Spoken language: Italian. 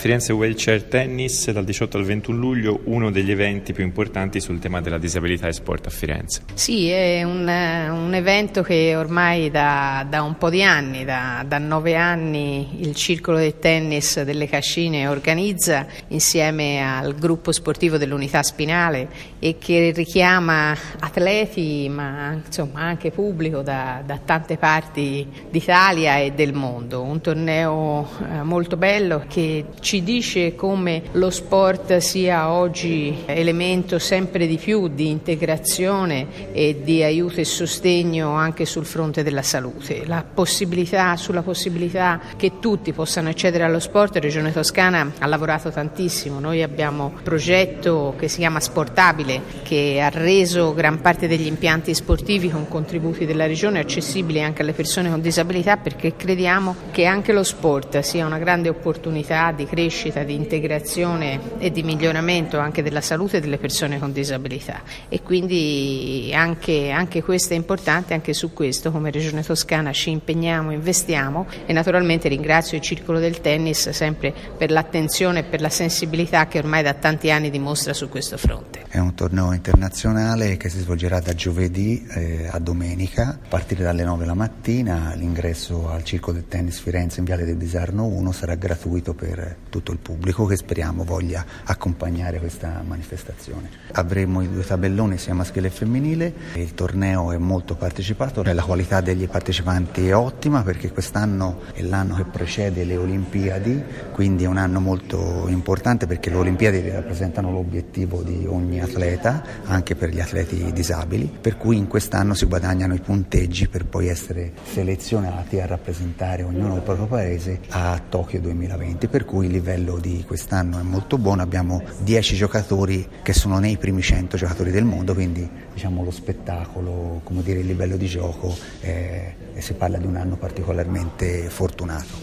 Firenze Wheelchair Tennis dal 18 al 21 luglio, uno degli eventi più importanti sul tema della disabilità e sport a Firenze. Sì, è un evento che ormai da un po' di anni, da 9 anni, il Circolo del Tennis delle Cascine organizza insieme al gruppo sportivo dell'Unità Spinale e che richiama atleti ma insomma anche pubblico da tante parti d'Italia e del mondo. Un torneo molto bello che ci dice come lo sport sia oggi elemento sempre di più di integrazione e di aiuto e sostegno anche sul fronte della salute. Sulla possibilità che tutti possano accedere allo sport, la Regione Toscana ha lavorato tantissimo. Noi abbiamo un progetto che si chiama Sportabile, che ha reso gran parte degli impianti sportivi con contributi della Regione accessibili anche alle persone con disabilità, perché crediamo che anche lo sport sia una grande opportunità di crescita, di integrazione e di miglioramento anche della salute delle persone con disabilità, e quindi anche questo è importante. Anche su questo come Regione Toscana ci impegniamo, investiamo, e naturalmente ringrazio il Circolo del Tennis sempre per l'attenzione e per la sensibilità che ormai da tanti anni dimostra su questo fronte. È un torneo internazionale che si svolgerà da giovedì a domenica a partire dalle 9 la mattina. L'ingresso al Circolo del Tennis Firenze in Viale del Bisarno 1 sarà gratuito per tutto il pubblico che speriamo voglia accompagnare questa manifestazione. Avremo i 2 tabelloni sia maschile che femminile. Il torneo è molto partecipato, la qualità degli partecipanti è ottima perché quest'anno è l'anno che precede le Olimpiadi, quindi è un anno molto importante perché le Olimpiadi rappresentano l'obiettivo di ogni atleta, anche per gli atleti disabili, per cui in quest'anno si guadagnano i punteggi per poi essere selezionati a rappresentare ognuno il proprio paese a Tokyo 2020, per cui il livello di quest'anno è molto buono. Abbiamo 10 giocatori che sono nei primi 100 giocatori del mondo, quindi diciamo lo spettacolo, come dire, il livello di gioco, si parla di un anno particolarmente fortunato.